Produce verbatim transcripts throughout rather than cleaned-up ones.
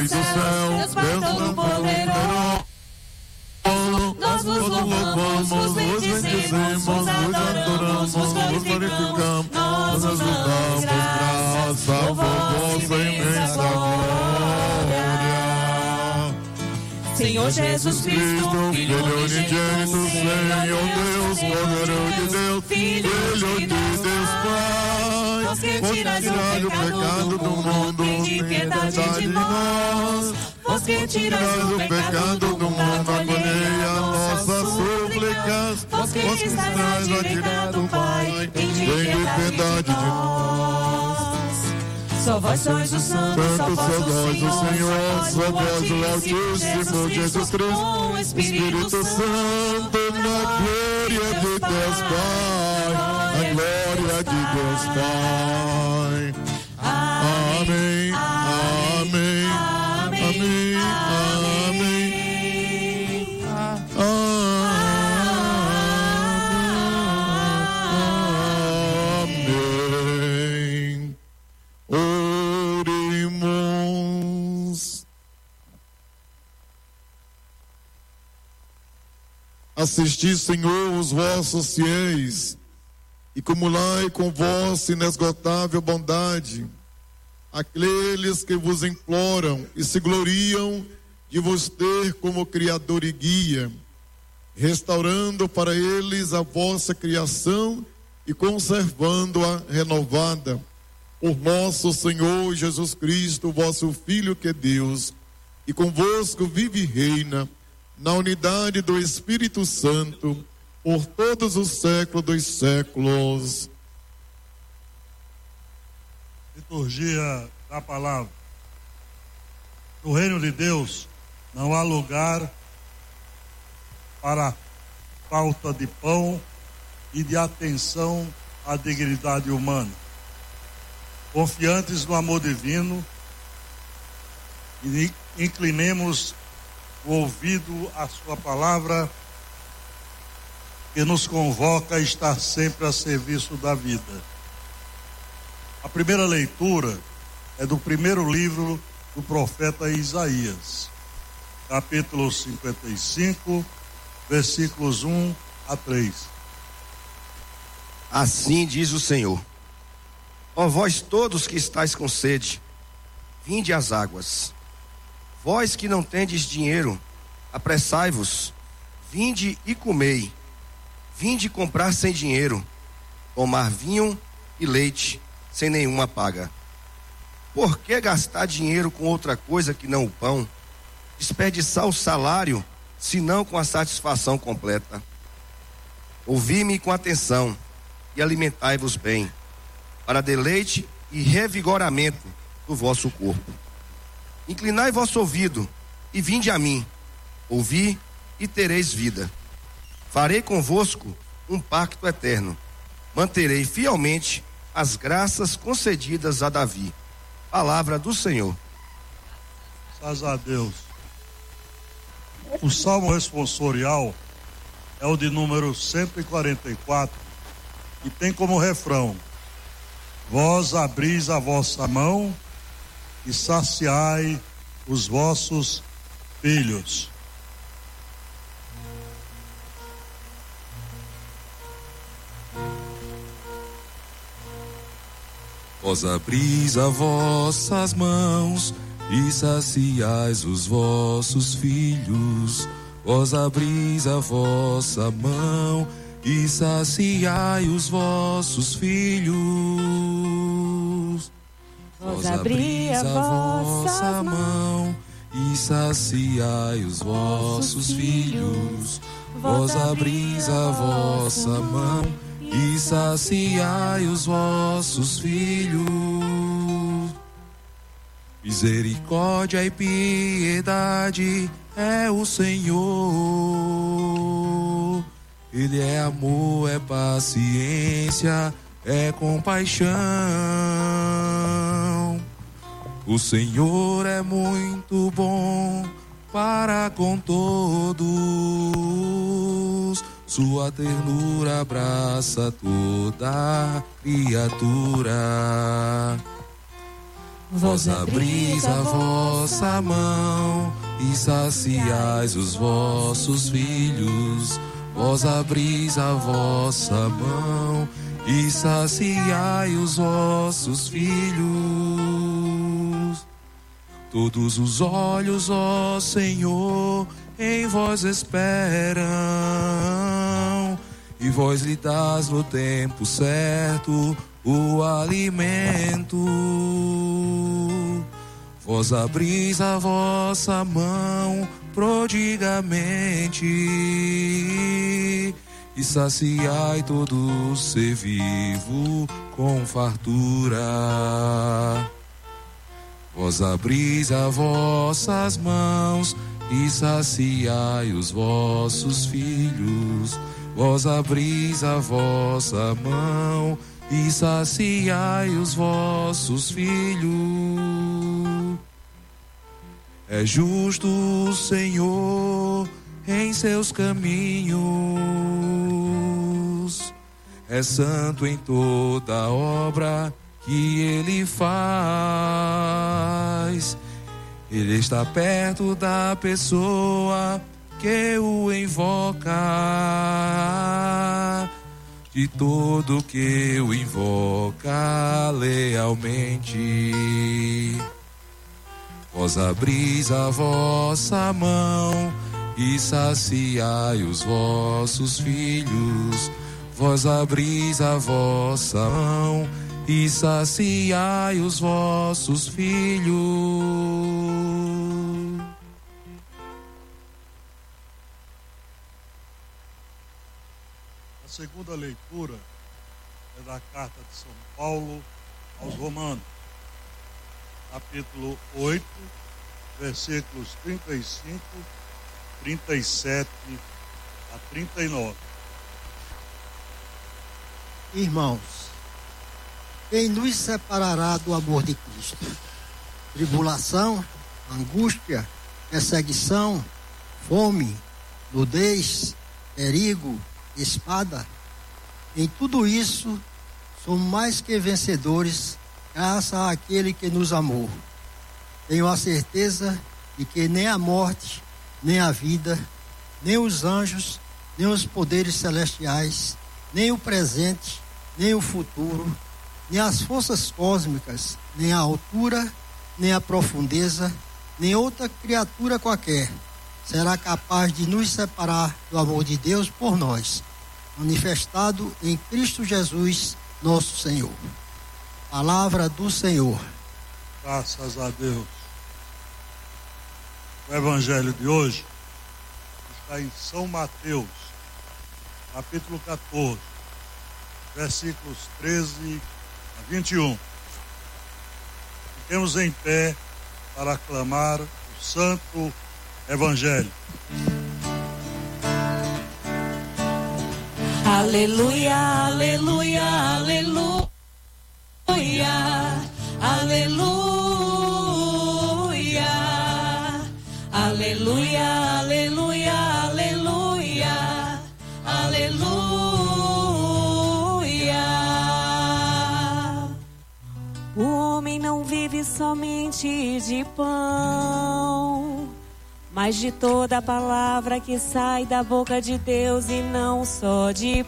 do céu, Deus Pai Todo-Poderoso. Nós vos louvamos, vos bendizemos, vos adoramos, vos glorificamos, nós vos damos graça por vossa imensa glória. Senhor Jesus Cristo, Filho unigênito, Senhor Deus, Cordeiro de Deus, Filho de Deus Pai, vós que tirais o pecado do mundo, tem piedade de nós. Vós que tirais o pecado do mundo, acolhei a nossas súplicas. Vós que estáis à direita do Pai, tem piedade de nós. Só vós sois o Santo, só vós o Senhor, só vós o Altíssimo Jesus Cristo, o Espírito Santo, na glória de Deus Pai, na glória de Deus Pai. Amém, amém, amém, amém, amém. Oremos. Assisti, Senhor, os vossos fiéis e cumulai com vossa inesgotável bondade aqueles que vos imploram e se gloriam de vos ter como Criador e Guia, restaurando para eles a vossa criação e conservando-a renovada por nosso Senhor Jesus Cristo, vosso Filho que é Deus, e convosco vive e reina na unidade do Espírito Santo por todos os séculos dos séculos. Liturgia da palavra. No reino de Deus não há lugar para falta de pão e de atenção à dignidade humana. Confiantes no amor divino, inclinemos o ouvido à sua palavra, que nos convoca a estar sempre a serviço da vida. A primeira leitura é do primeiro livro do profeta Isaías, capítulo cinquenta e cinco, versículos um a três. Assim diz o Senhor: ó vós todos que estáis com sede, vinde às águas. Vós que não tendes dinheiro, apressai-vos, vinde e comei. Vinde comprar sem dinheiro, tomar vinho e leite sem nenhuma paga. Por que gastar dinheiro com outra coisa que não o pão? Desperdiçar o salário, senão com a satisfação completa. Ouvi-me com atenção e alimentai-vos bem, para deleite e revigoramento do vosso corpo. Inclinai vosso ouvido e vinde a mim, ouvi e tereis vida. Farei convosco um pacto eterno, manterei fielmente as graças concedidas a Davi. Palavra do Senhor. Graças a Deus. O salmo responsorial é o de número cento e quarenta e quatro e tem como refrão: vós abris a vossa mão e saciai os vossos filhos. Vós abris as vossas mãos e saciais os vossos filhos. Vós abris a vossa mão e saciai os vossos filhos. Vós abris a vossa mão e saciai os vossos filhos. Vós abris a vossa mão e saciai os vossos filhos. Misericórdia e piedade é o Senhor. Ele é amor, é paciência, é compaixão. O Senhor é muito bom para com todos. Sua ternura abraça toda criatura. Vós abris a vossa mão e saciais os vossos filhos. Vós abris a vossa mão e saciai os vossos filhos. Todos os olhos, ó Senhor, em vós esperam, e vós lhe dás no tempo certo o alimento. Vós abris a vossa mão prodigamente e saciai todo ser vivo com fartura. Vós abris as vossas mãos e saciai os vossos filhos. Vós abris a vossa mão e saciai os vossos filhos. É justo o Senhor em seus caminhos, é santo em toda obra que ele faz. Ele está perto da pessoa que o invoca, de todo que o invoca lealmente. Vós abris a vossa mão e saciai os vossos filhos. Vós abris a vossa mão e saciai os vossos filhos. A segunda leitura é da carta de São Paulo aos Romanos, capítulo oito, versículos trinta e cinco, trinta e sete a trinta e nove. Irmãos, quem nos separará do amor de Cristo? Tribulação, angústia, perseguição, fome, nudez, perigo, espada? Em tudo isso, somos mais que vencedores, graças àquele que nos amou. Tenho a certeza de que nem a morte, nem a vida, nem os anjos, nem os poderes celestiais, nem o presente, nem o futuro, nem as forças cósmicas, nem a altura, nem a profundeza, nem outra criatura qualquer será capaz de nos separar do amor de Deus por nós, manifestado em Cristo Jesus, nosso Senhor. Palavra do Senhor. Graças a Deus. O evangelho de hoje está em São Mateus, capítulo quatorze, versículos treze a vinte e um. Fiquemos em pé para aclamar o santo evangelho. Aleluia, aleluia, aleluia, aleluia, aleluia, aleluia, aleluia, aleluia. O homem não vive somente de pão, mas de toda a palavra que sai da boca de Deus, e não só de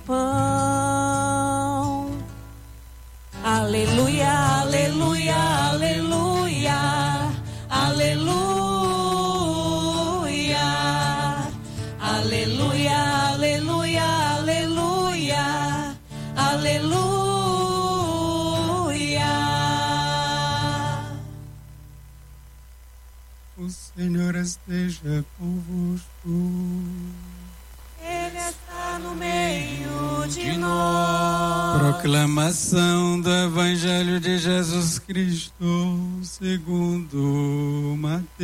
pão. Aleluia, aleluia, aleluia, aleluia, aleluia, aleluia, aleluia, aleluia. O Senhor esteja convosco. Ele está no meio de nós. Proclamação do Evangelho de Jesus Cristo segundo Mateus.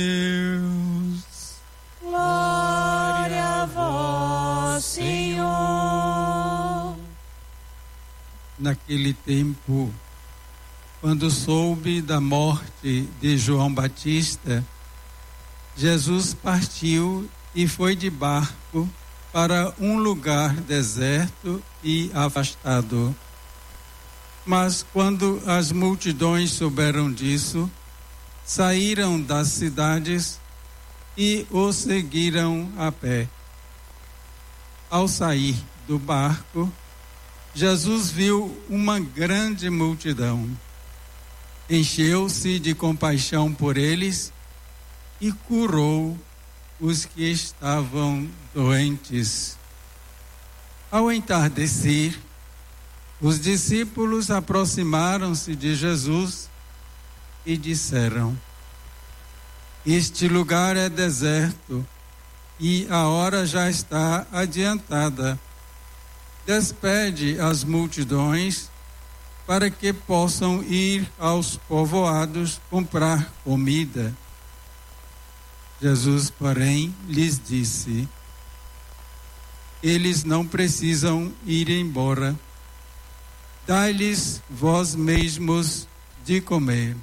Glória a vós, Senhor. Naquele tempo, quando soube da morte de João Batista, Jesus partiu e foi de barco para um lugar deserto e afastado. Mas quando as multidões souberam disso, saíram das cidades e o seguiram a pé. Ao sair do barco, Jesus viu uma grande multidão. Encheu-se de compaixão por eles e curou os que estavam doentes. Ao entardecer, os discípulos aproximaram-se de Jesus e disseram: Este lugar é deserto e a hora já está adiantada. Despede as multidões para que possam ir aos povoados comprar comida. Jesus, porém, lhes disse: Eles não precisam ir embora. Dai-lhes vós mesmos de comer.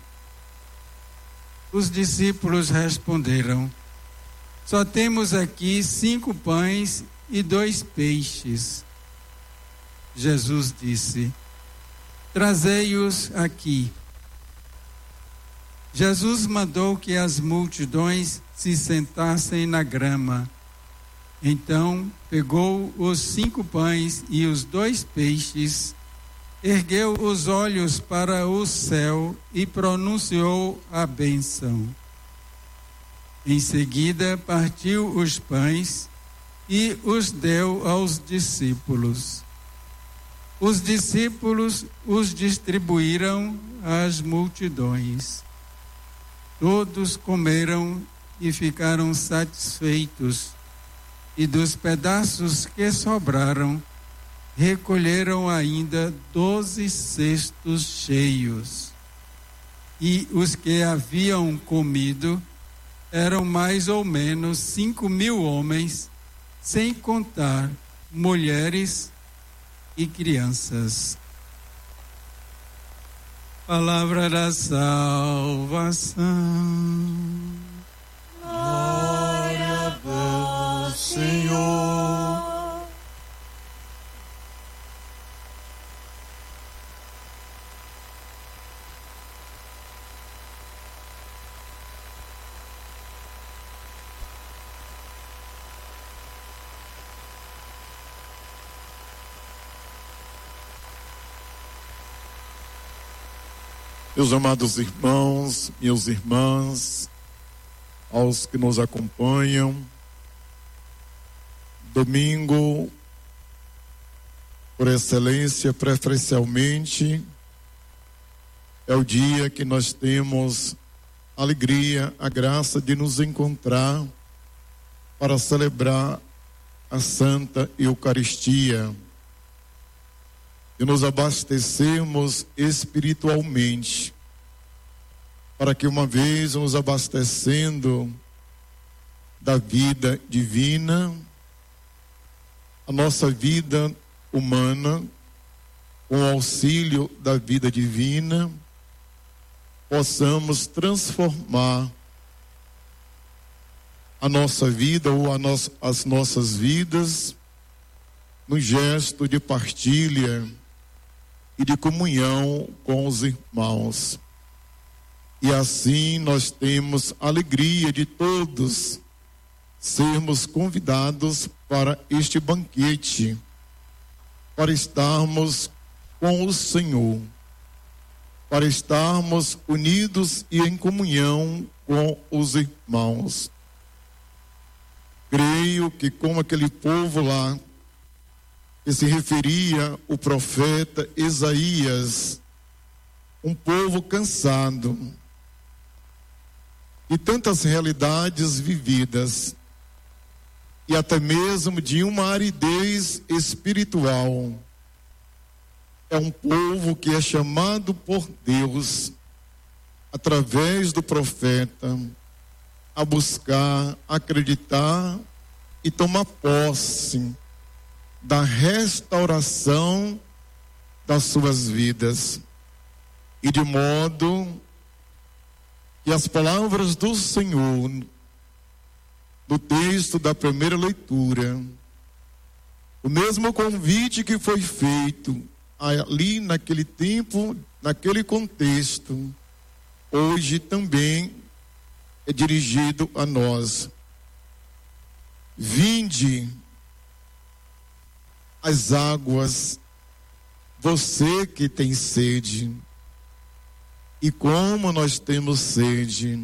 Os discípulos responderam: Só temos aqui cinco pães e dois peixes. Jesus disse: Trazei-os aqui. Jesus mandou que as multidões se sentassem na grama. Então pegou os cinco pães e os dois peixes, ergueu os olhos para o céu e pronunciou a bênção. Em seguida partiu os pães e os deu aos discípulos. Os discípulos os distribuíram às multidões. Todos comeram e ficaram satisfeitos, e dos pedaços que sobraram, recolheram ainda doze cestos cheios. E os que haviam comido eram mais ou menos cinco mil homens, sem contar mulheres e crianças. Palavra da salvação. Glória a vós, Senhor. Meus amados irmãos, minhas irmãs, aos que nos acompanham, domingo, por excelência, preferencialmente, é o dia que nós temos a alegria, a graça de nos encontrar para celebrar a Santa Eucaristia e nos abastecermos espiritualmente, para que uma vez nos abastecendo da vida divina, a nossa vida humana, com o auxílio da vida divina, possamos transformar a nossa vida ou a no, as nossas vidas no gesto de partilha e de comunhão com os irmãos. E assim nós temos a alegria de todos sermos convidados para este banquete, para estarmos com o Senhor, para estarmos unidos e em comunhão com os irmãos. Creio que como aquele povo lá, que se referia o profeta Isaías, um povo cansado de tantas realidades vividas e até mesmo de uma aridez espiritual. É um povo que é chamado por Deus, através do profeta, a buscar, acreditar e tomar posse da restauração das suas vidas, e de modo que as palavras do Senhor do texto da primeira leitura, o mesmo convite que foi feito ali naquele tempo, naquele contexto, hoje também é dirigido a nós. Vinde as águas, você que tem sede. E como nós temos sede.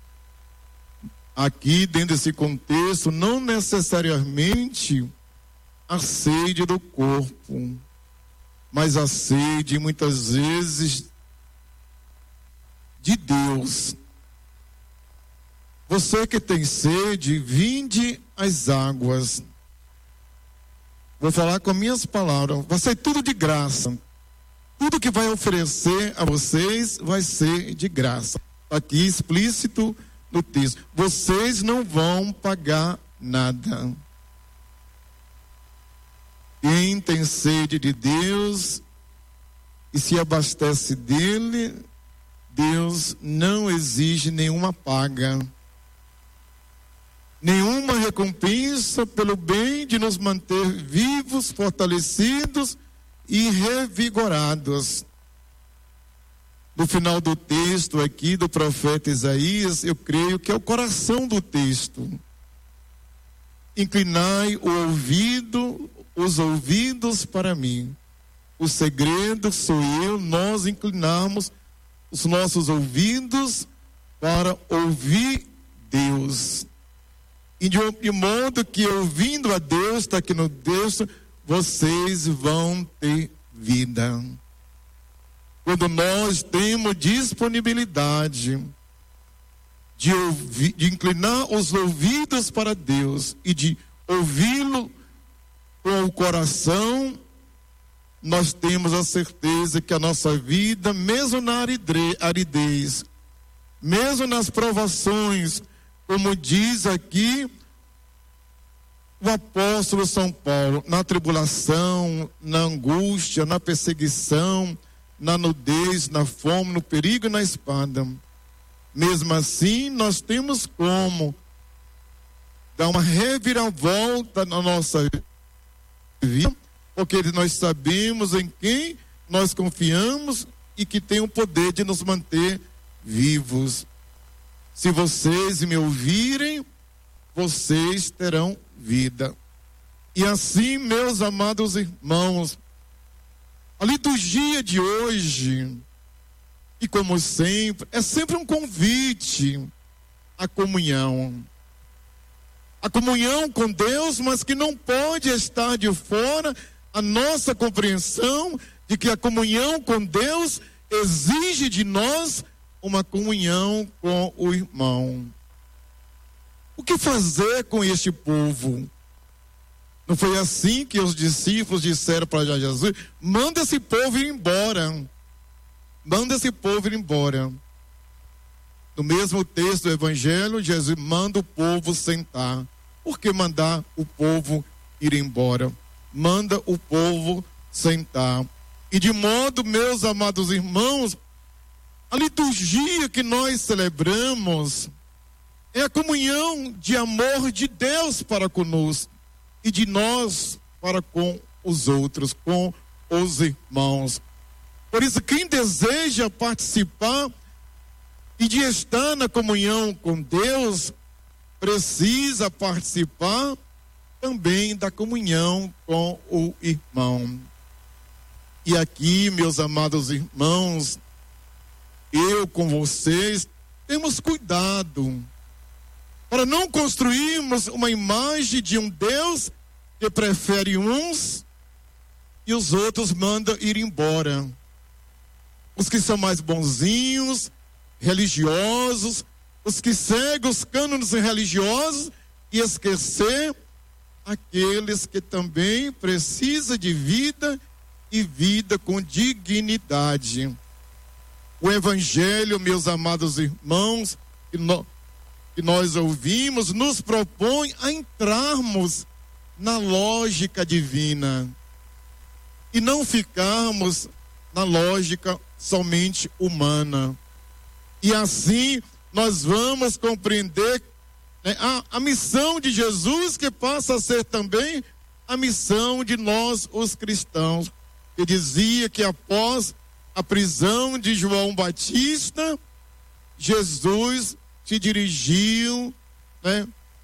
Aqui, dentro desse contexto, não necessariamente a sede do corpo, mas a sede, muitas vezes, de Deus. Você que tem sede, vinde às águas. Vou falar com minhas palavras, vai ser tudo de graça. Tudo que vai oferecer a vocês vai ser de graça. Aqui explícito no texto. Vocês não vão pagar nada. Quem tem sede de Deus e se abastece dele, Deus não exige nenhuma paga, nenhuma recompensa pelo bem de nos manter vivos, fortalecidos e revigorados. No final do texto aqui do profeta Isaías, eu creio que é o coração do texto. Inclinai o ouvido, os ouvidos para mim. O segredo sou eu, nós inclinamos os nossos ouvidos para ouvir Deus. E de, de modo que ouvindo a Deus, está aqui no texto, vocês vão ter vida. Quando nós temos disponibilidade de, ouvir, de inclinar os ouvidos para Deus e de ouvi-lo com o coração, nós temos a certeza que a nossa vida, mesmo na aridez, mesmo nas provações, como diz aqui o apóstolo São Paulo, na tribulação, na angústia, na perseguição, na nudez, na fome, no perigo e na espada. Mesmo assim, nós temos como dar uma reviravolta na nossa vida, porque nós sabemos em quem nós confiamos e que tem o poder de nos manter vivos. Se vocês me ouvirem, vocês terão vida. E assim, meus amados irmãos, a liturgia de hoje, e como sempre, é sempre um convite à comunhão. A comunhão com Deus, mas que não pode estar de fora a nossa compreensão de que a comunhão com Deus exige de nós uma comunhão com o irmão. O que fazer com este povo? Não foi assim que os discípulos disseram para Jesus: manda esse povo ir embora. Manda esse povo ir embora. No mesmo texto do Evangelho, Jesus manda o povo sentar. Por que mandar o povo ir embora? Manda o povo sentar. E de modo, meus amados irmãos, a liturgia que nós celebramos é a comunhão de amor de Deus para conosco e de nós para com os outros, com os irmãos. Por isso, quem deseja participar e de estar na comunhão com Deus, precisa participar também da comunhão com o irmão. E aqui, meus amados irmãos, eu com vocês temos cuidado para não construirmos uma imagem de um Deus que prefere uns e os outros manda ir embora. Os que são mais bonzinhos, religiosos, os que seguem os cânones religiosos e esquecer aqueles que também precisam de vida e vida com dignidade. O Evangelho, meus amados irmãos, que, no, que nós ouvimos, nos propõe a entrarmos na lógica divina e não ficarmos na lógica somente humana. E assim nós vamos compreender, né, a, a missão de Jesus, que passa a ser também a missão de nós, os cristãos, que dizia que após a prisão de João Batista, Jesus se dirigiu, né,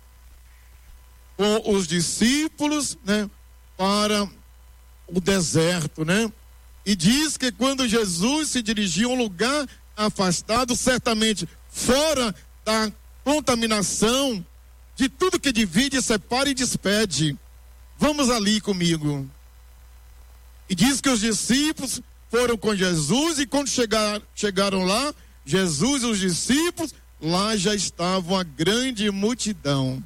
com os discípulos, né, para o deserto, né? E diz que quando Jesus se dirigiu a um lugar afastado, certamente fora da contaminação de tudo que divide, separa e despede. Vamos ali comigo. E diz que os discípulos foram com Jesus, e quando chegar, chegaram lá, Jesus e os discípulos, lá já estava uma grande multidão.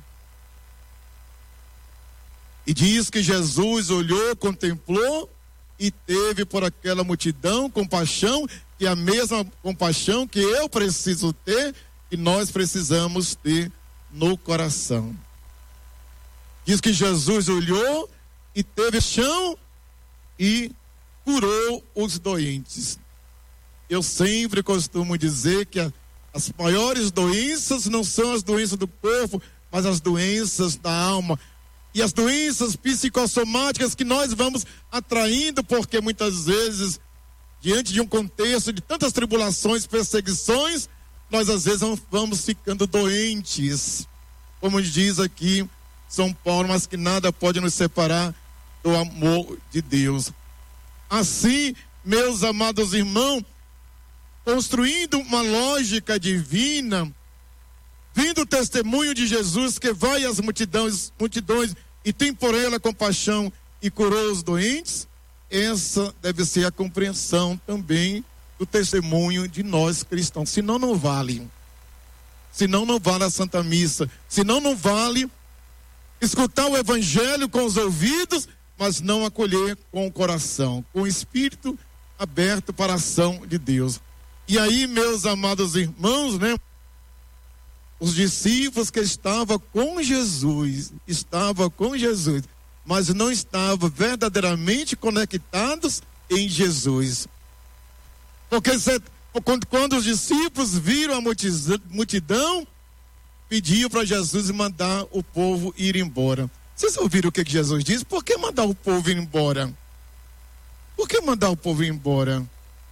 E diz que Jesus olhou, contemplou e teve por aquela multidão compaixão, que é a mesma compaixão que eu preciso ter e nós precisamos ter no coração. Diz que Jesus olhou e teve chão e curou os doentes. Eu sempre costumo dizer que a, as maiores doenças não são as doenças do corpo, mas as doenças da alma. E as doenças psicossomáticas que nós vamos atraindo, porque muitas vezes, diante de um contexto de tantas tribulações, perseguições, nós às vezes vamos ficando doentes. Como diz aqui São Paulo, mas que nada pode nos separar do amor de Deus. Assim, meus amados irmãos, construindo uma lógica divina, vindo o testemunho de Jesus que vai às multidões, multidões e tem por ela compaixão e curou os doentes, essa deve ser a compreensão também do testemunho de nós cristãos. Senão não vale. Senão não vale a Santa Missa. Senão não vale escutar o Evangelho com os ouvidos, mas não acolher com o coração, com o espírito aberto para a ação de Deus. E aí, meus amados irmãos, né? Os discípulos que estavam com Jesus, estavam com Jesus, mas não estavam verdadeiramente conectados em Jesus. Porque quando, quando os discípulos viram a multidão, pediam para Jesus mandar o povo ir embora. Vocês ouviram o que Jesus disse? Por que mandar o povo ir embora? Por que mandar o povo ir embora?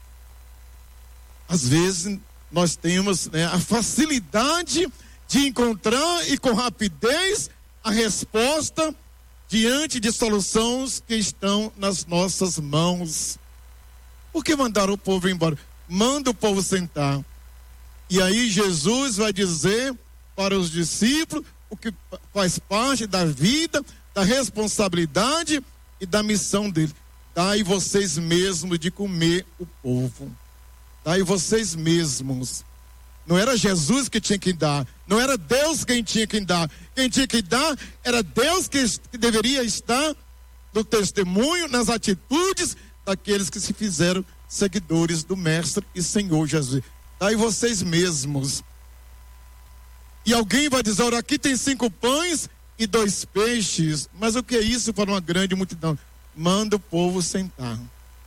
Às vezes nós temos, né, a facilidade de encontrar e com rapidez a resposta diante de soluções que estão nas nossas mãos. Por que mandar o povo embora? Manda o povo sentar. E aí Jesus vai dizer para os discípulos o que faz parte da vida, da responsabilidade e da missão dele. Dai vocês mesmos de comer o povo. Dai vocês mesmos. Não era Jesus que tinha que dar, não era Deus quem tinha que dar. Quem tinha que dar era Deus que, que deveria estar no testemunho, nas atitudes daqueles que se fizeram seguidores do Mestre e Senhor Jesus. Dai vocês mesmos. E alguém vai dizer, olha, aqui tem cinco pães e dois peixes. Mas o que é isso para uma grande multidão? Manda o povo sentar.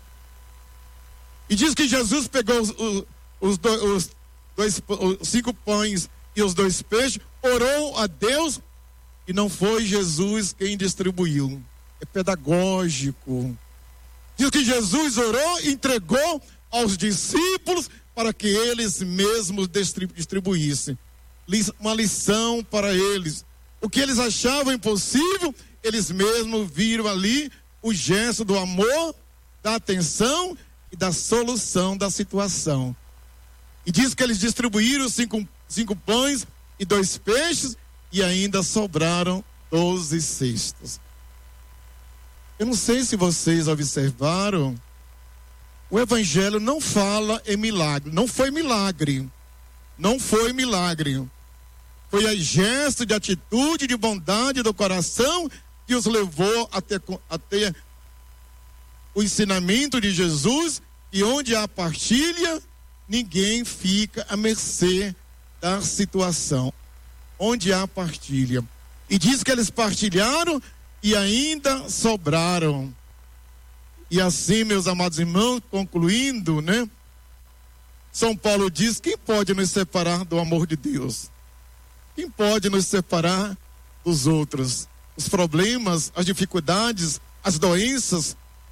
E diz que Jesus pegou os, os, os, dois, os, dois, os cinco pães e os dois peixes, orou a Deus e não foi Jesus quem distribuiu. É pedagógico. Diz que Jesus orou e entregou aos discípulos para que eles mesmos distribuíssem. Uma lição para eles. O que eles achavam impossível, eles mesmos viram ali o gesto do amor, da atenção e da solução da situação. E diz que eles distribuíram cinco, cinco pães e dois peixes e ainda sobraram doze cestos. Eu não sei se vocês observaram, o Evangelho não fala em milagre, não foi milagre, não foi milagre. Foi a gesto de atitude, de bondade do coração que os levou até, até o ensinamento de Jesus, e onde há partilha, ninguém fica à mercê da situação. Onde há partilha. E diz que eles partilharam e ainda sobraram. E assim, meus amados irmãos, concluindo, né? São Paulo diz, quem pode nos separar do amor de Deus? Quem pode nos separar dos outros? Os problemas, as dificuldades, as doenças,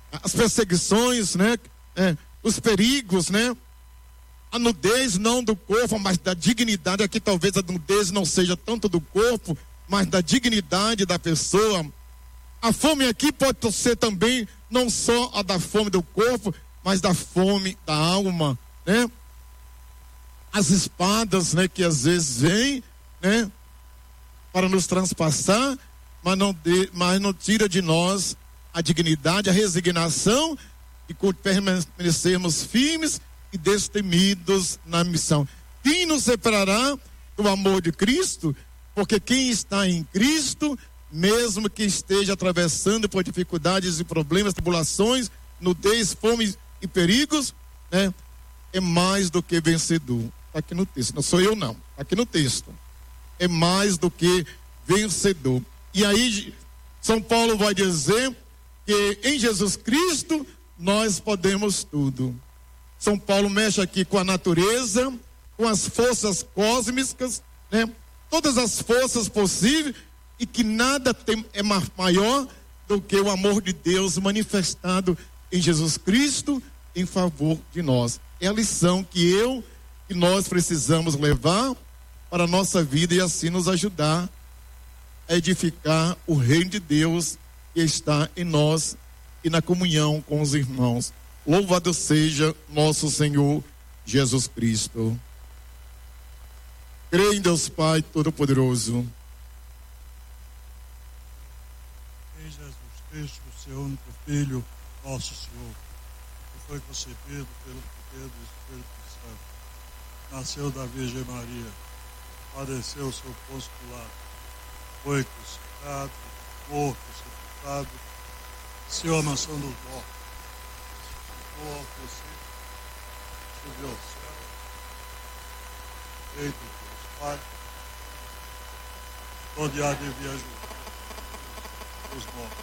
as perseguições, né? É, os perigos, né? A nudez não do corpo, mas da dignidade. Aqui talvez a nudez não seja tanto do corpo, mas da dignidade da pessoa. A fome aqui pode ser também não só a da fome do corpo, mas da fome da alma, né? As espadas, né, que às vezes vêm, né, para nos transpassar, mas não, de, mas não tira de nós a dignidade, a resignação e permanecermos firmes e destemidos na missão. Quem nos separará do amor de Cristo? Porque quem está em Cristo, mesmo que esteja atravessando por dificuldades e problemas, tribulações, nudez, fome e perigos, né, é mais do que vencedor. Está aqui no texto, não sou eu não, está aqui no texto. É mais do que vencedor. E aí São Paulo vai dizer que em Jesus Cristo nós podemos tudo. São Paulo mexe aqui com a natureza, com as forças cósmicas, né? Todas as forças possíveis, e que nada tem, é maior do que o amor de Deus manifestado em Jesus Cristo em favor de nós. É a lição que eu e nós precisamos levar para a nossa vida e assim nos ajudar a edificar o reino de Deus que está em nós e na comunhão com os irmãos. Louvado seja nosso Senhor Jesus Cristo. Creio em Deus Pai Todo-Poderoso. Em Jesus Cristo, o seu único Filho, nosso Senhor, que foi concebido pelo poder do Espírito Santo, nasceu da Virgem Maria, padeceu o seu posto Pilato, foi crucificado, morto, sepultado, desceu à mansão dos mortos, ficou ao terceiro, subiu ao céu, feito pelos Pai, onde há de vir ajudar os mortos.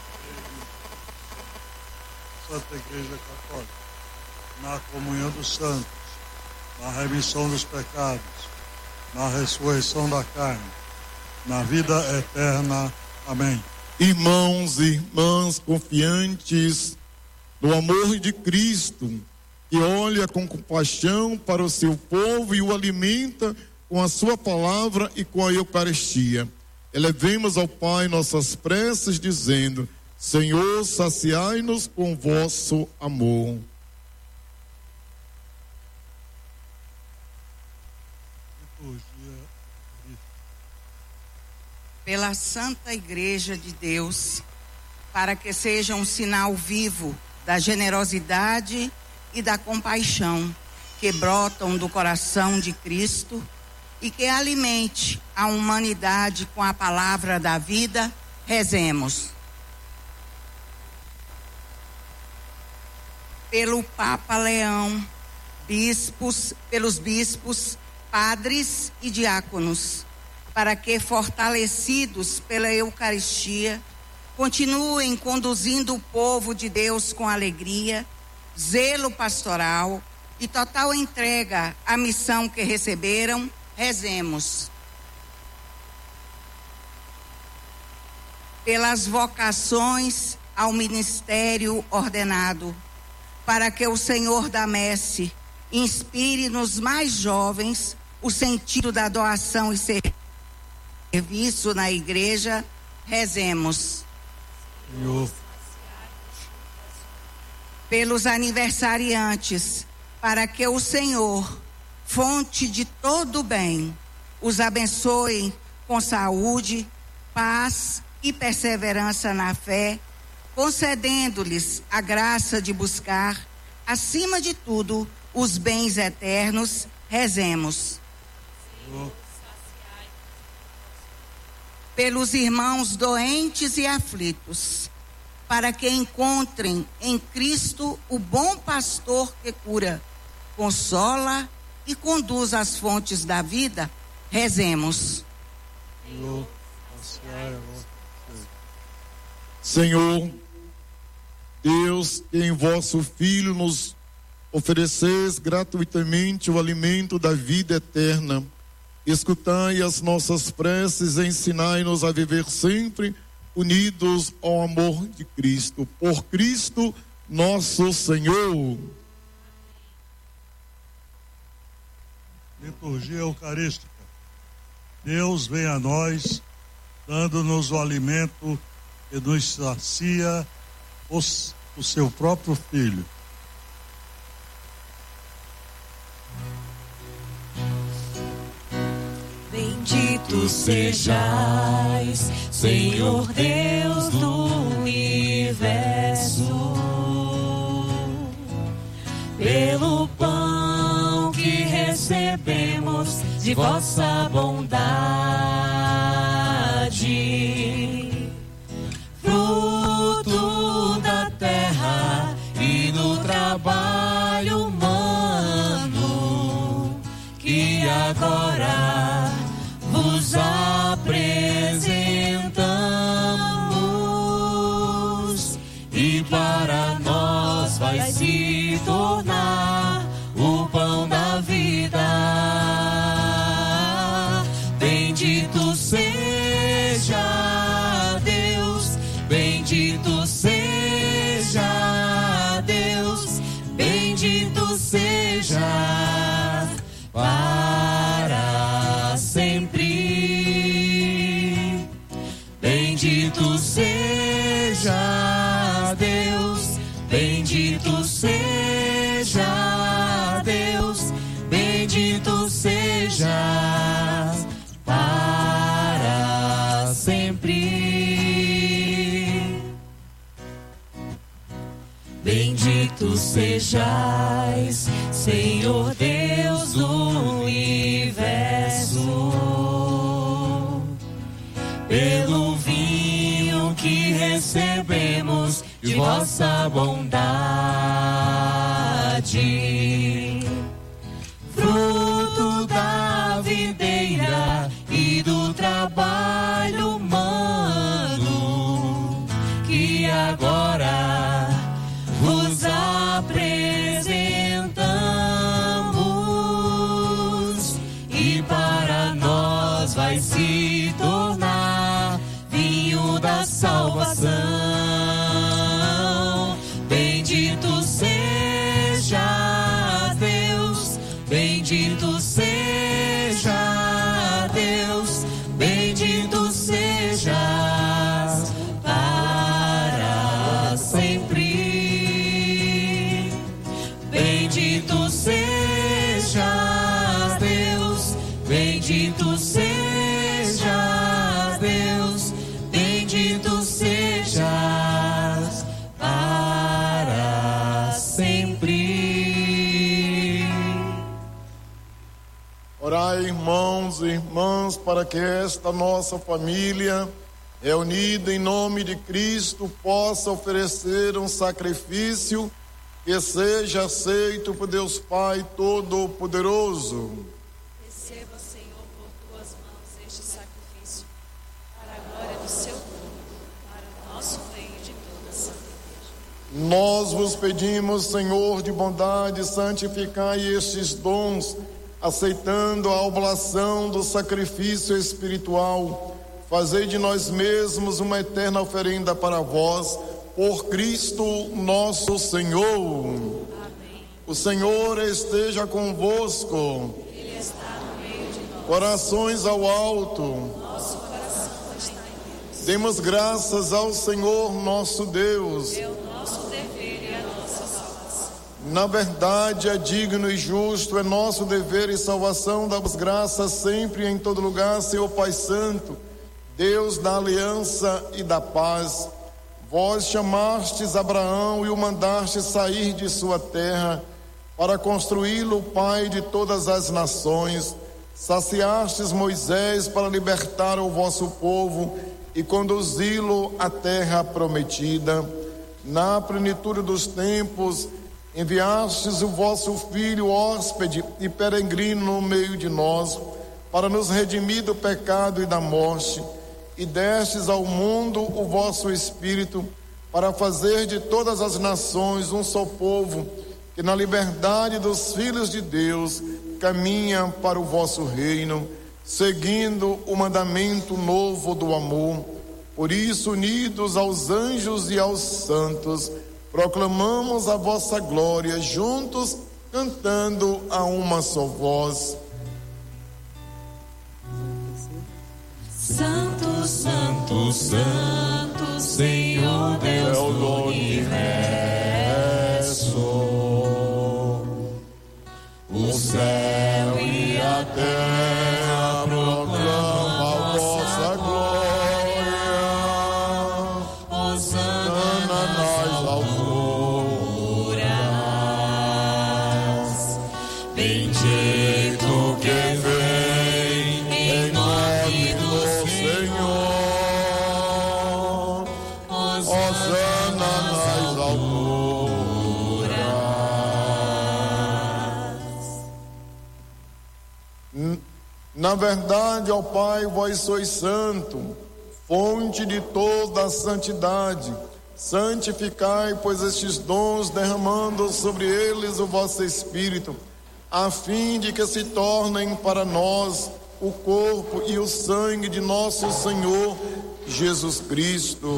Santa Igreja Católica, na comunhão dos santos, na remissão dos pecados, na ressurreição da carne, na vida eterna. Amém. Irmãos e irmãs confiantes no amor de Cristo, que olha com compaixão para o seu povo e o alimenta com a sua palavra e com a Eucaristia. Elevemos ao Pai nossas preces, dizendo: Senhor, saciai-nos com vosso amor. Pela Santa Igreja de Deus, para que seja um sinal vivo da generosidade e da compaixão que brotam do coração de Cristo e que alimente a humanidade com a palavra da vida, rezemos. Pelo Papa Leão, bispos, pelos bispos, padres e diáconos, para que, fortalecidos pela Eucaristia, continuem conduzindo o povo de Deus com alegria, zelo pastoral e total entrega à missão que receberam, rezemos. Pelas vocações ao ministério ordenado, para que o Senhor da Messe inspire nos mais jovens o sentido da doação e serviço na igreja, rezemos. Senhor. Pelos aniversariantes, para que o Senhor, fonte de todo bem, os abençoe com saúde, paz e perseverança na fé, concedendo-lhes a graça de buscar, acima de tudo, os bens eternos, rezemos. Senhor. Pelos irmãos doentes e aflitos, para que encontrem em Cristo o bom pastor que cura, consola e conduz às fontes da vida, rezemos. Senhor, Senhor, Deus, que em vosso Filho nos ofereceis gratuitamente o alimento da vida eterna, escutai as nossas preces e ensinai-nos a viver sempre unidos ao amor de Cristo. Por Cristo nosso Senhor. Liturgia eucarística. Deus vem a nós, dando-nos o alimento que nos sacia, os, o seu próprio Filho. Bendito sejais, Senhor Deus do universo, pelo pão que recebemos de vossa bondade, fruto da terra e do trabalho humano, que agora vos apresentamos, e para nós vai se tornar o pão da vida. Bendito seja Deus, bendito seja Deus, bendito seja para sempre. Bendito seja Deus, bendito seja Deus, bendito seja para sempre. Bendito sejais, Senhor Deus do universo, pelo vinho que recebemos de vossa bondade, fruto da videira e do trabalho humano, que agora vos apresentamos, e para nós vai se tornar vinho da salvação. Bendito seja Deus, bendito seja Deus, bendito seja para sempre. Bendito seja Deus, bendito seja Deus, bendito seja para sempre. Orai, irmãos e irmãs, para que esta nossa família, reunida em nome de Cristo, possa oferecer um sacrifício que seja aceito por Deus Pai Todo-Poderoso. Receba, Senhor, por tuas mãos este sacrifício, para a glória do seu nome, para o nosso bem e de toda a Santa Igreja. Nós vos pedimos, Senhor de bondade, santificai estes dons, aceitando a oblação do sacrifício espiritual. Fazei de nós mesmos uma eterna oferenda para vós, por Cristo nosso Senhor. Amém. O Senhor esteja convosco. Ele está no meio de nós. Corações ao alto. Nosso coração está em Deus. Demos graças ao Senhor nosso Deus. É o nosso dever e a nossa salvação. Na verdade, é digno e justo, é nosso dever e salvação. Damos graças sempre e em todo lugar, Senhor Pai Santo, Deus da aliança e da paz. Vós chamastes Abraão e o mandastes sair de sua terra para construí-lo pai de todas as nações. Saciastes Moisés para libertar o vosso povo e conduzi-lo à terra prometida. Na plenitude dos tempos, enviastes o vosso filho hóspede e peregrino no meio de nós, para nos redimir do pecado e da morte. E destes ao mundo o vosso Espírito, para fazer de todas as nações um só povo, que na liberdade dos filhos de Deus caminha para o vosso reino, seguindo o mandamento novo do amor. Por isso, unidos aos anjos e aos santos, proclamamos a vossa glória, juntos cantando a uma só voz. Santo, Santo, Santo, Senhor Deus do universo, o céu e a terra proclamam a vossa glória. Hosana nas alturas, bendito que vem em nome do Senhor. Hosana nas alturas. Na verdade, ó Pai, vós sois santo, fonte de toda a santidade. Santificai, pois, estes dons, derramando sobre eles o vosso Espírito, a fim de que se tornem para nós o corpo e o sangue de nosso Senhor Jesus Cristo.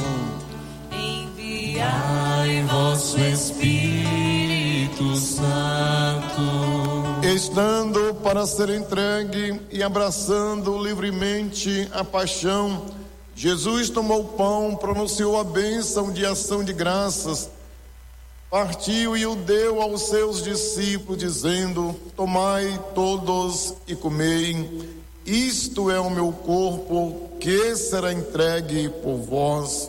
Enviai vosso Espírito Santo, estando para ser entregue e abraçando livremente a paixão, Jesus tomou o pão, pronunciou a bênção de ação de graças, partiu e o deu aos seus discípulos, dizendo: tomai todos e comei, isto é o meu corpo, que será entregue por vós.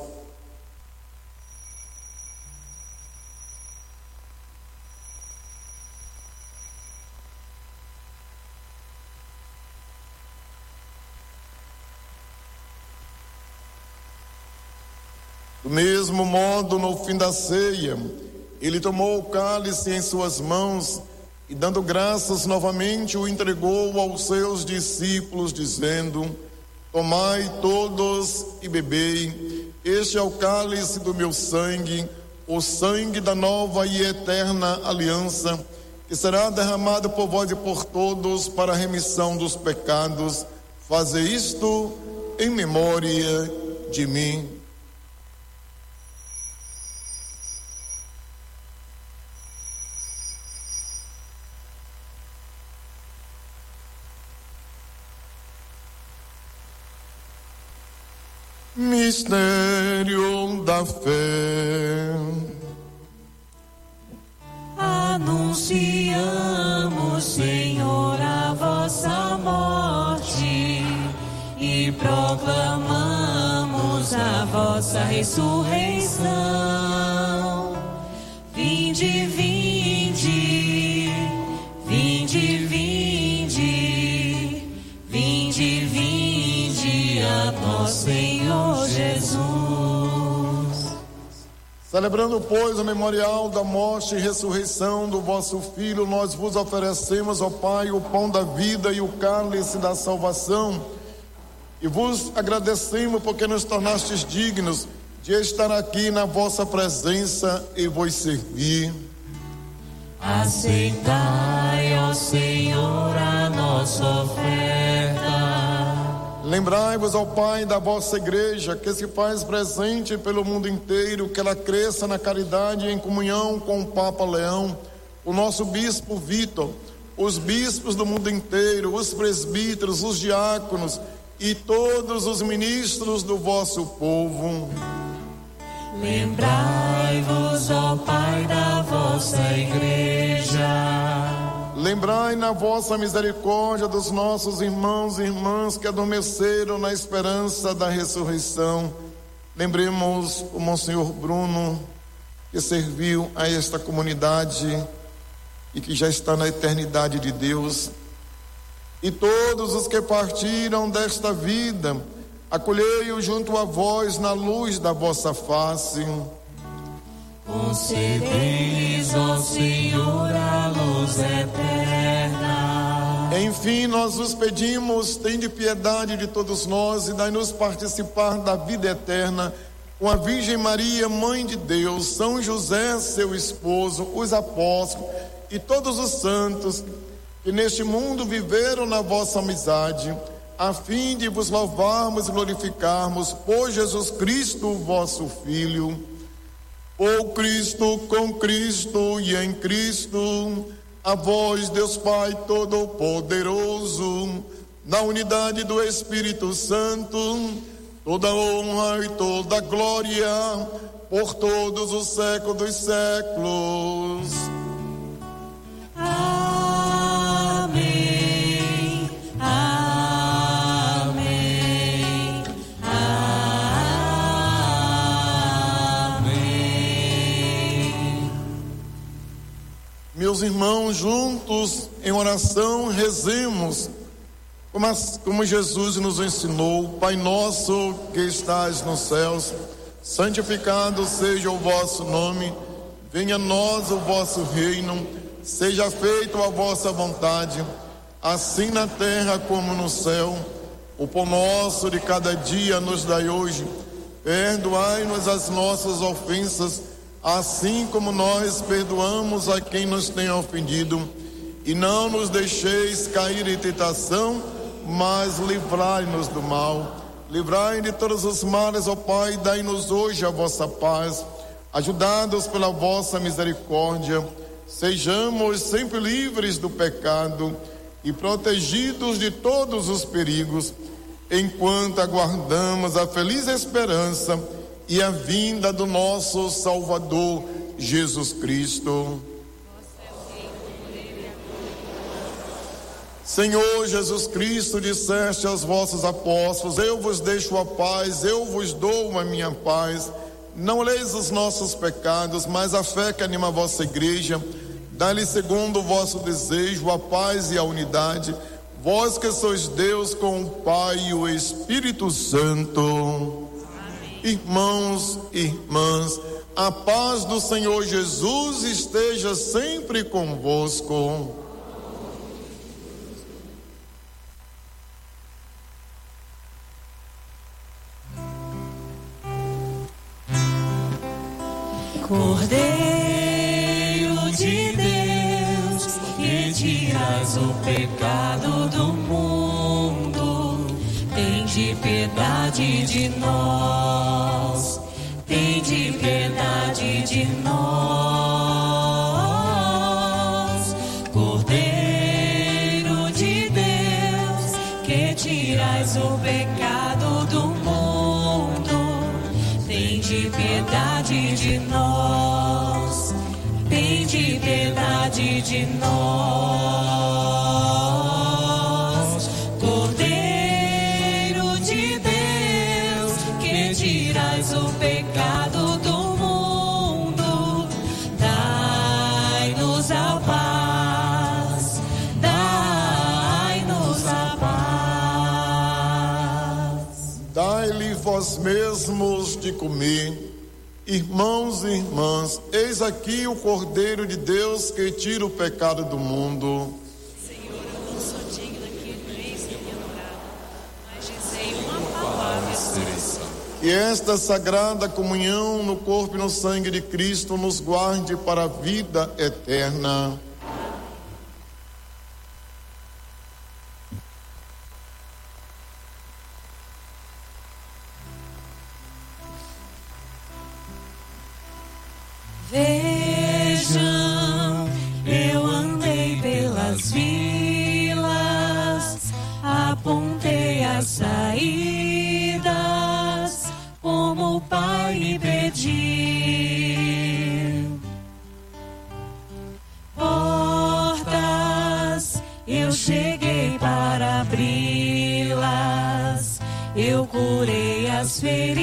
Do mesmo modo, no fim da ceia, ele tomou o cálice em suas mãos e, dando graças novamente, o entregou aos seus discípulos, dizendo: tomai todos e bebei, este é o cálice do meu sangue, o sangue da nova e eterna aliança, que será derramado por vós e por todos para a remissão dos pecados. Fazei isto em memória de mim. Mistério da fé. Anunciamos, Senhor, a vossa morte e proclamamos a vossa ressurreição. Vinde, vinde, vinde, vinde, vinde, vinde a nós, Senhor Jesus. Celebrando, pois, o memorial da morte e ressurreição do vosso Filho, nós vos oferecemos, ó Pai, o pão da vida e o cálice da salvação, e vos agradecemos porque nos tornastes dignos de estar aqui na vossa presença e vos servir. Aceitai, ó Senhor, a nossa oferta. Lembrai-vos, ó Pai, da vossa igreja, que se faz presente pelo mundo inteiro, que ela cresça na caridade e em comunhão com o Papa Leão, o nosso bispo Vitor, os bispos do mundo inteiro, os presbíteros, os diáconos e todos os ministros do vosso povo. Lembrai-vos, ó Pai, da vossa igreja. Lembrai na vossa misericórdia dos nossos irmãos e irmãs que adormeceram na esperança da ressurreição. Lembremos o Monsenhor Bruno, que serviu a esta comunidade e que já está na eternidade de Deus. E todos os que partiram desta vida, acolhei-o junto a vós na luz da vossa face. Concedei-lhes, ó Senhor, a luz eterna. Enfim, nós vos pedimos, tende piedade de todos nós e dai-nos participar da vida eterna com a Virgem Maria, Mãe de Deus, São José, seu esposo, os apóstolos e todos os santos que neste mundo viveram na vossa amizade. a fim de vos louvarmos e glorificarmos por Jesus Cristo, vosso Filho. Por Cristo, com Cristo e em Cristo, a vós, Deus Pai Todo-Poderoso, na unidade do Espírito Santo, toda honra e toda glória, por todos os séculos dos séculos. Amém, amém, amém. Meus irmãos, juntos em oração, rezemos como, as, como Jesus nos ensinou. Pai nosso que estás nos céus, santificado seja o vosso nome, venha a nós o vosso reino, seja feita a vossa vontade, assim na terra como no céu. O pão nosso de cada dia nos dai hoje, perdoai-nos as nossas ofensas, assim como nós perdoamos a quem nos tem ofendido, e não nos deixeis cair em tentação, mas livrai-nos do mal. Livrai de todos os males, ó Pai, dai-nos hoje a vossa paz. Ajudados pela vossa misericórdia, sejamos sempre livres do pecado e protegidos de todos os perigos, enquanto aguardamos a feliz esperança e a vinda do nosso Salvador, Jesus Cristo. Senhor Jesus Cristo, disseste aos vossos apóstolos: eu vos deixo a paz, eu vos dou a minha paz. Não leis os nossos pecados, mas a fé que anima a vossa igreja. Dá-lhe segundo o vosso desejo a paz e a unidade, vós que sois Deus com o Pai e o Espírito Santo. Amém. Irmãos e irmãs, a paz do Senhor Jesus esteja sempre convosco. Cordeiro de Deus, que tiras o pecado do mundo, tende piedade de nós, tende piedade de nós. Cordeiro de Deus, que tiras o pecado do mundo, tende piedade de nós, tende piedade de nós. Cordeiro de Deus, que tirais o pecado do mundo, dai-nos a paz, dai-nos a paz. Dai-lhe vós mesmos de comer. Irmãos e irmãs, eis aqui o Cordeiro de Deus que tira o pecado do mundo. Senhor, eu não sou digna que entreis em minha morada, mas dizei uma palavra e serei salvo. E esta sagrada comunhão no corpo e no sangue de Cristo nos guarde para a vida eterna. Vejam, eu andei pelas vilas, apontei as saídas, como o Pai me pediu. Portas, eu cheguei para abri-las, eu curei as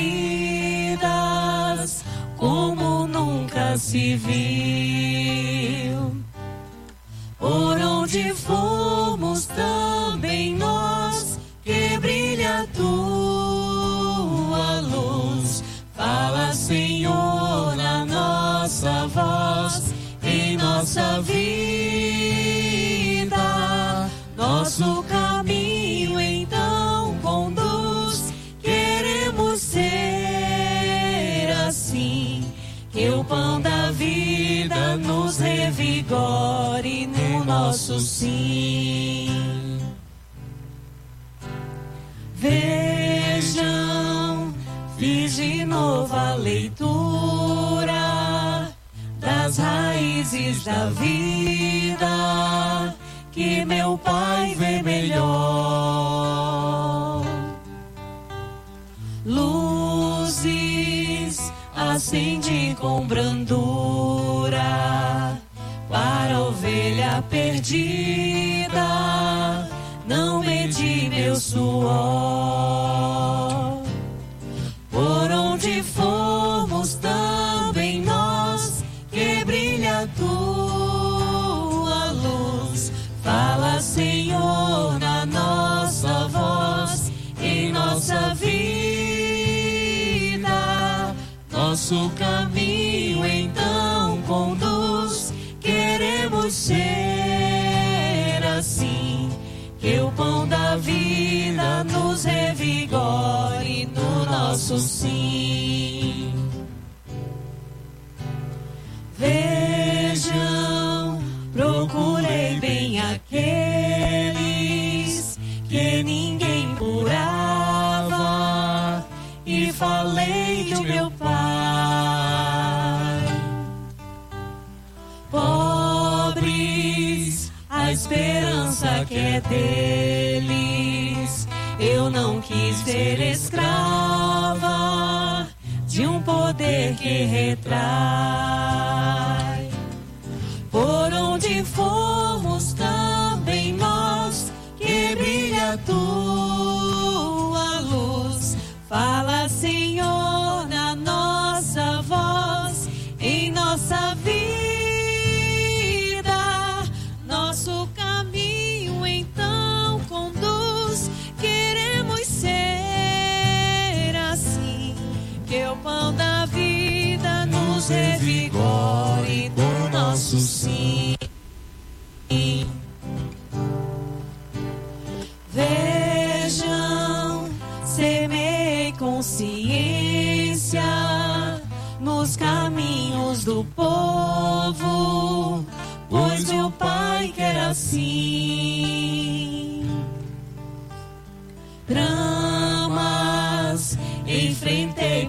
feridas, como nunca se viu. Por onde fomos também nós, que brilha a tua luz. Fala, Senhor, na nossa voz, em nossa vida. Nosso caminho então conduz, queremos ser assim, que o pão da vida nos revigore no nosso sim. fiz de novo a leitura das raízes da vida que meu Pai vê melhor. Luzes acendi com brandura para a ovelha perdida, não medi meu suor. Por onde formos também nós, que brilha a tua luz. Fala, Senhor, na nossa voz, em nossa vida. Nosso caminho então conduz. Queremos ser assim, que o pão da vida nos revigore no nosso sim. Vejam, procurei bem aqueles que ninguém curava e falei do meu Pai. Pobres, a esperança que é deles. Eu não quis ser escrava de um poder que retrai. Por onde formos também nós, que brilha a tua luz. Fala, Senhor, na nossa voz, em nossa vida. Nosso caminho então conduz. Queremos ser assim, que o pão da vida nos revigore do nosso sim. Vejam, semeei consciência nos caminhos do povo, pois meu Pai quer assim. Dramas, enfrentei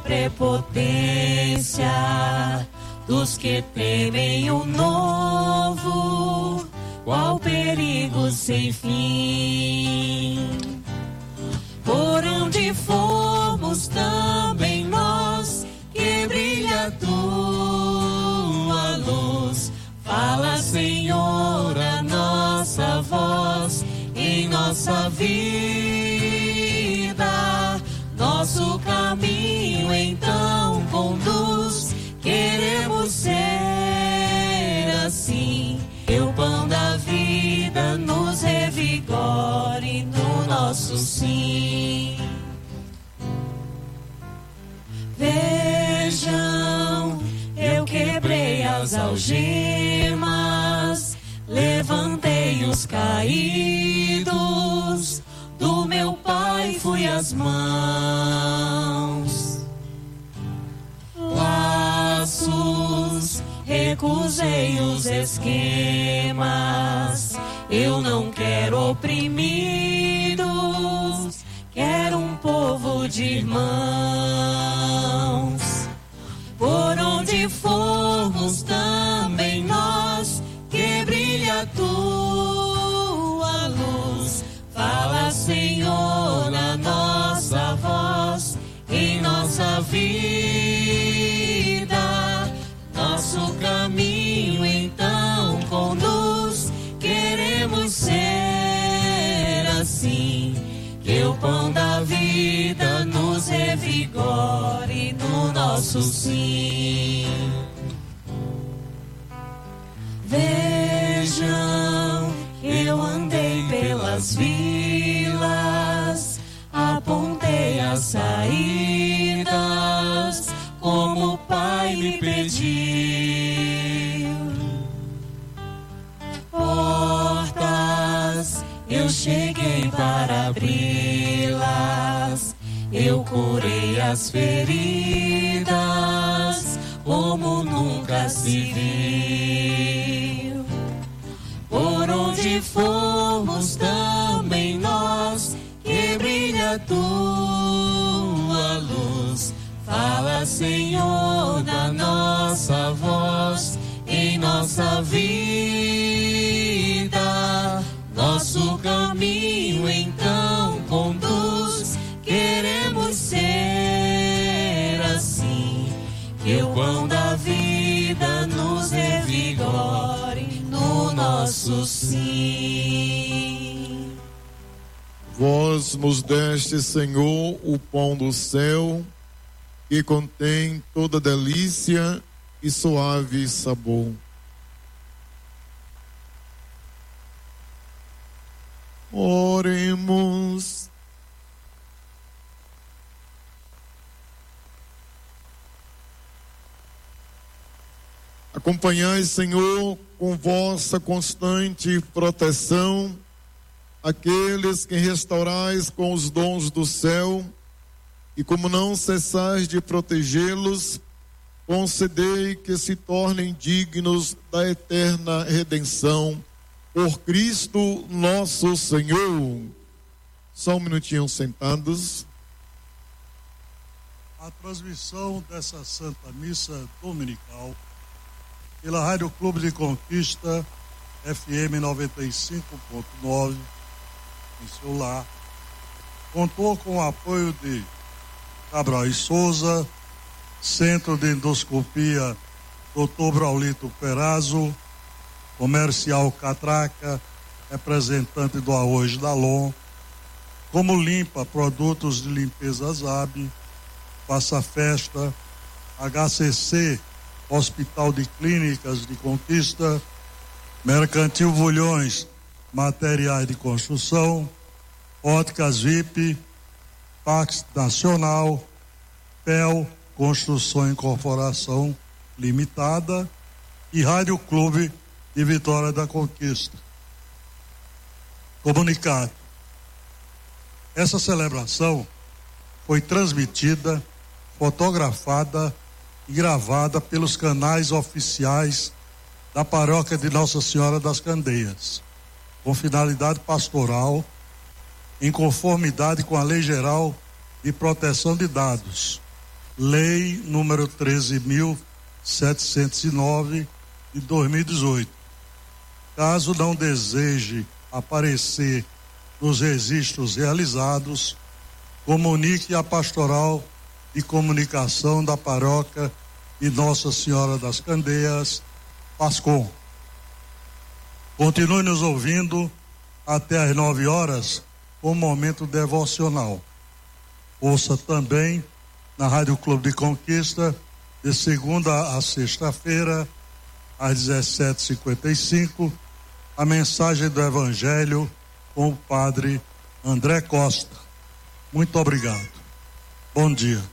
prepotência dos que temem o novo, qual perigo sem fim. Por onde formos também nós, que brilha a tua luz. Fala, Senhor, a nossa voz, em nossa vida. Nosso caminho então conduz. Queremos ser assim, que o pão da vida nos revigore no nosso sim. Vejam, eu quebrei as algemas, levantei os caídos, do meu Pai fui as mãos. Laços, recusei os esquemas, eu não quero oprimidos, quero um povo de irmãos. Por onde formos também nós, que brilha a tua luz. Fala, Senhor, na nossa voz, em nossa vida. Nosso caminho então conduz. Queremos ser assim, que o pão da vida nos revigore no nosso sim. Vejam, eu andei pelas vilas, apontei as saídas, como o Pai me pediu. Portas, eu cheguei para abri-las, eu curei as feridas, como nunca se viu. Por onde formos também nós, que brilha a tua luz. o pão da vida nos revigore no nosso sim. Vós nos deste, Senhor, o pão do céu, que contém toda delícia e suave sabor. Oremos. Acompanhai, Senhor, com vossa constante proteção aqueles que restaurais com os dons do céu, e como não cessais de protegê-los, concedei que se tornem dignos da eterna redenção por Cristo nosso Senhor. Só um minutinho sentados. A transmissão dessa Santa Missa Dominical pela Rádio Clube de Conquista F M noventa e cinco ponto nove em seu lar contou com o apoio de Cabral e Souza, Centro de Endoscopia doutor Braulito Perazzo, Comercial Catraca, representante do Arroz Dalon, Como Limpa, produtos de limpeza Zab, Faça Festa, H C C, Hospital de Clínicas de Conquista, Mercantil Vulhões, Materiais de Construção, Óticas V I P, Pax Nacional, P E L, Construção e Incorporação Limitada e Rádio Clube de Vitória da Conquista. Comunicado. Essa celebração foi transmitida, fotografada e gravada pelos canais oficiais da Paróquia de Nossa Senhora das Candeias, com finalidade pastoral, em conformidade com a Lei Geral de Proteção de Dados, Lei número treze mil setecentos e nove de dois mil e dezoito. Caso não deseje aparecer nos registros realizados, comunique à Pastoral de Comunicação da Paróquia de Nossa Senhora das Candeias, PASCOM. Continue nos ouvindo até às nove horas com o momento devocional. Ouça também na Rádio Clube de Conquista, de segunda a sexta-feira, às dezessete e cinquenta e cinco, a mensagem do Evangelho com o padre André Costa. Muito obrigado. Bom dia.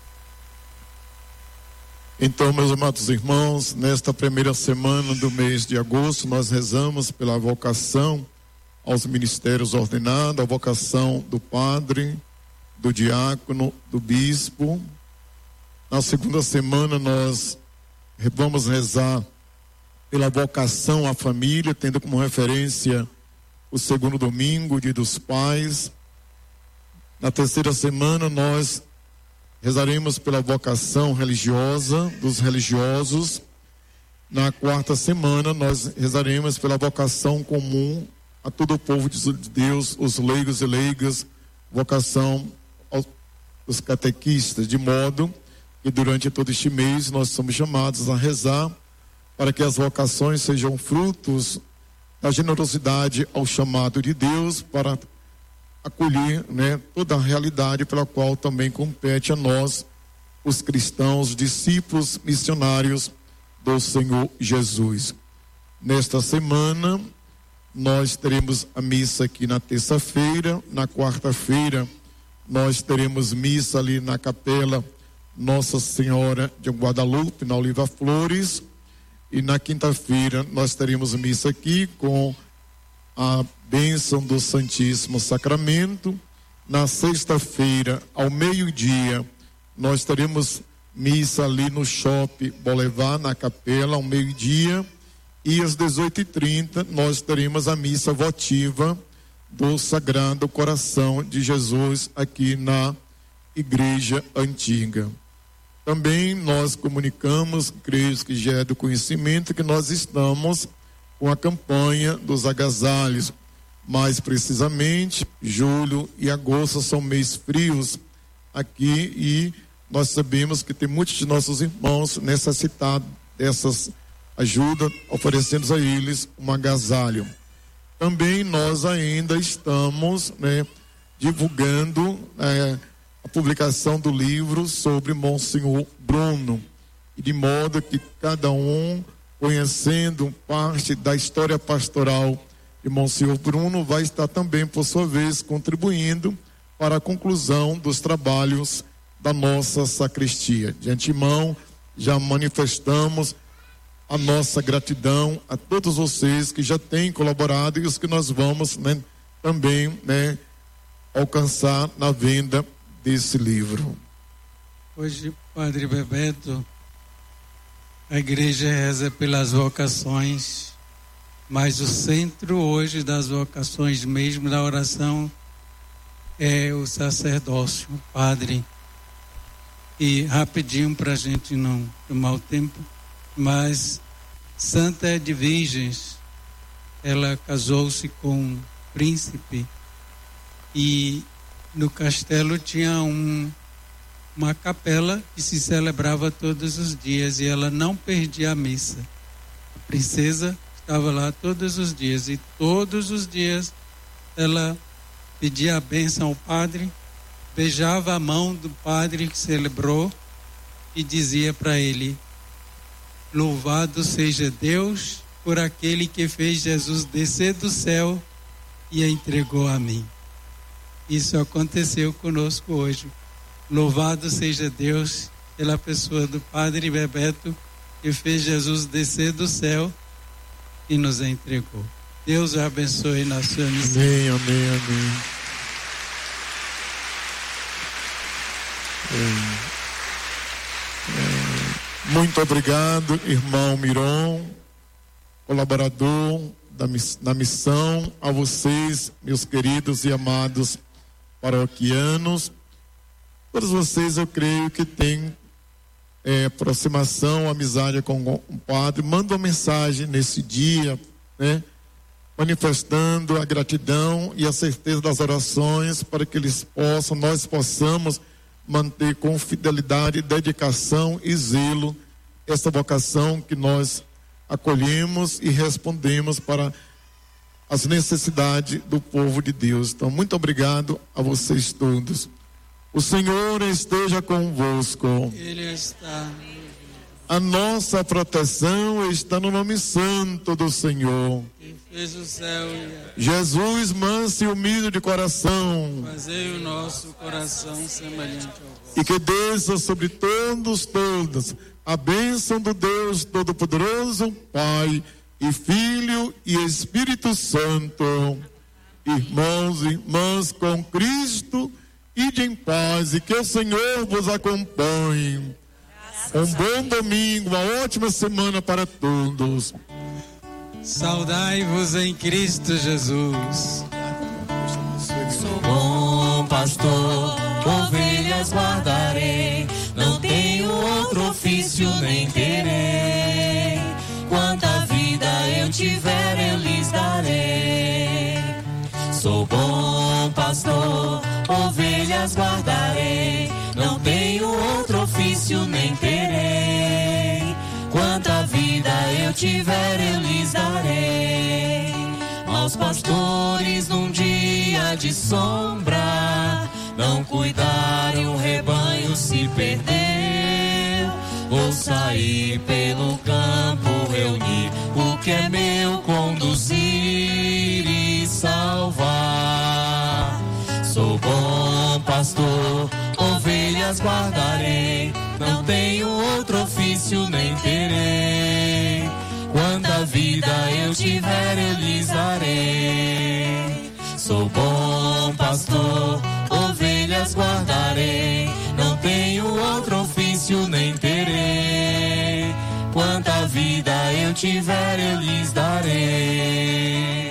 Então, meus amados irmãos, nesta primeira semana do mês de agosto, nós rezamos pela vocação aos ministérios ordenados, a vocação do padre, do diácono, do bispo. Na segunda semana nós vamos rezar pela vocação à família, tendo como referência o segundo domingo, Dia dos Pais. Na terceira semana nós rezaremos pela vocação religiosa dos religiosos. Na quarta semana nós rezaremos pela vocação comum a todo o povo de Deus, os leigos e leigas, vocação aos, aos catequistas, de modo que durante todo este mês nós somos chamados a rezar para que as vocações sejam frutos da generosidade ao chamado de Deus, para acolher, né, toda a realidade pela qual também compete a nós, os cristãos, discípulos, missionários do Senhor Jesus. Nesta semana nós teremos a missa aqui na terça-feira. Na quarta-feira nós teremos missa ali na capela Nossa Senhora de Guadalupe, na Oliva Flores. E na quinta-feira nós teremos missa aqui com a bênção do Santíssimo Sacramento. Na sexta-feira, ao meio-dia, nós teremos missa ali no Shopping Boulevard, na capela, ao meio-dia. E às dezoito e trinta nós teremos a missa votiva do Sagrado Coração de Jesus aqui na Igreja Antiga. Também nós comunicamos, creio que já é do conhecimento, que nós estamos com a campanha dos agasalhos. Mais precisamente, julho e agosto são meses frios aqui, e nós sabemos que tem muitos de nossos irmãos necessitados dessas ajudas, oferecendo a eles um agasalho. Também nós ainda estamos, né, divulgando né, a publicação do livro sobre Monsenhor Bruno, e de modo que cada um, conhecendo parte da história pastoral de Monsenhor Bruno, vai estar também, por sua vez, contribuindo para a conclusão dos trabalhos da nossa sacristia. De antemão, já manifestamos a nossa gratidão a todos vocês que já têm colaborado e os que nós vamos, né, também, né, alcançar na venda desse livro. Hoje, Padre Bebeto, a igreja reza pelas vocações, mas o centro hoje das vocações mesmo da oração é o sacerdócio, o padre. E rapidinho para a gente não tomar o tempo, mas Santa Edviges, ela casou-se com um príncipe e no castelo tinha um, uma capela que se celebrava todos os dias e ela não perdia a missa. A princesa estava lá todos os dias e todos os dias ela pedia a bênção ao padre, beijava a mão do padre que celebrou e dizia para ele: louvado seja Deus por aquele que fez Jesus descer do céu e a entregou a mim. Isso aconteceu conosco hoje. Louvado seja Deus pela pessoa do Padre Bebeto que fez Jesus descer do céu e nos entregou. Deus o abençoe na sua missão. Amém, amém, amém. É, é, muito obrigado, irmão Miron, colaborador da, da missão, a vocês, meus queridos e amados paroquianos. Todos vocês, eu creio que têm é, aproximação, amizade com o padre. Manda uma mensagem nesse dia, né, manifestando a gratidão e a certeza das orações para que eles possam, nós possamos manter com fidelidade, dedicação e zelo essa vocação que nós acolhemos e respondemos para as necessidades do povo de Deus. Então, muito obrigado a vocês todos. O Senhor esteja convosco. Ele está. A nossa proteção está no nome santo do Senhor. Que fez o céu e a... Jesus, manso e humilde de coração. Fazei o nosso coração semelhante ao vosso. E que desça sobre todos, todas, a bênção do Deus Todo-Poderoso, Pai e Filho e Espírito Santo. Irmãos e irmãs, com Cristo, ide em paz e que o Senhor vos acompanhe. Um bom domingo, uma ótima semana para todos. Saudai-vos em Cristo Jesus. Sou bom pastor, ovelhas guardarei, não tenho outro ofício nem terei. Quanta vida eu tiver, eu lhes darei. Sou bom pastor, ovelhas guardarei, não tenho outro ofício nem terei. Quanta vida eu tiver, eu lhes darei. Aos pastores num dia de sombra, não cuidaram, o rebanho se perdeu. Vou sair pelo campo, reunir o que é meu, conduzir e salvar. Sou bom pastor, ovelhas guardarei, não tenho outro ofício nem terei. Quanta vida eu tiver, eu lhes darei. Sou bom pastor, ovelhas guardarei, não tenho outro ofício nem terei. Quanta vida eu tiver, eu lhes darei.